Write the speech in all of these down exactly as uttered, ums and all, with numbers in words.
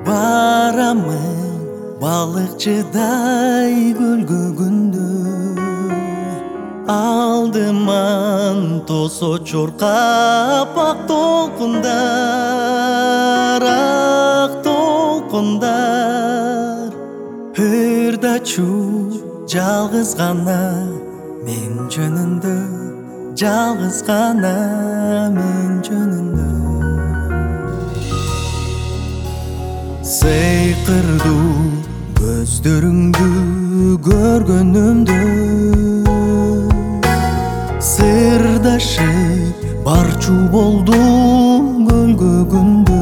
Барамын балыкчыдай көлгө күндө, алдыман тосо чуркап ак толкундар, ак толкундар. Ырдачу жалгыз гана мен жөнүндө, жалгыз гана мен жөнүндө. Сыйкырдуу көздөрүңдү көргөнүмдө, сырдашып барчу болдум көлгө күндө.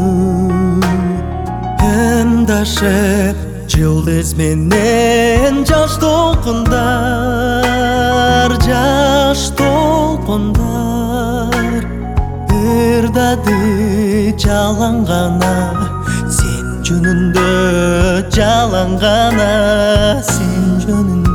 Ымдашып жылдыз менен жаш толкундар, жаш толкундар. Ырдады жалаң гана сен жөнүндө, жалаң гана сен жөнүндө.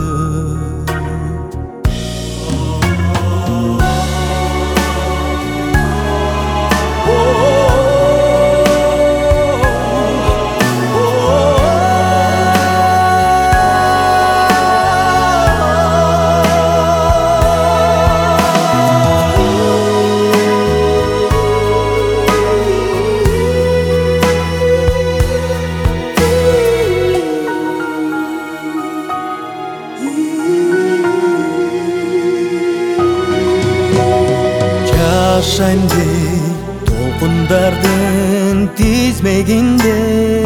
Жашайм деп толкундардын тизмегинде,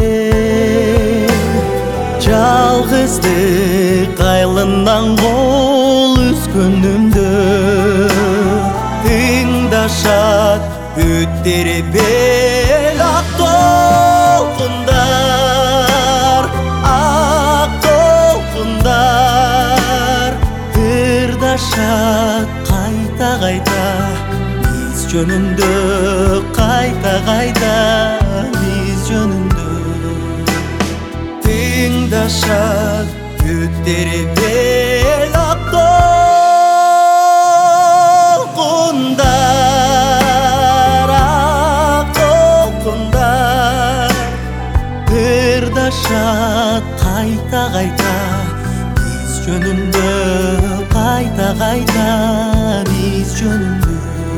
жалгыздык айлынан кол үзгөнүмдө. Тыңдашат өттерепел ак толкундар, ак толкундар. Ырдашат кайта кайта биз жөнүндө, кайта кайта биз жөнүндө. Тыңдашат өттерепел ак толкундар, ак толкундар. Ырдашат кайта кайта биз жөнүндө, кайта кайта биз жөнүндө.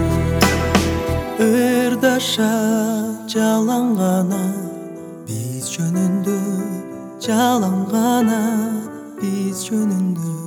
Ырдашат жалаң гана биз жөнүндө, жалаң гана биз жөнүндө.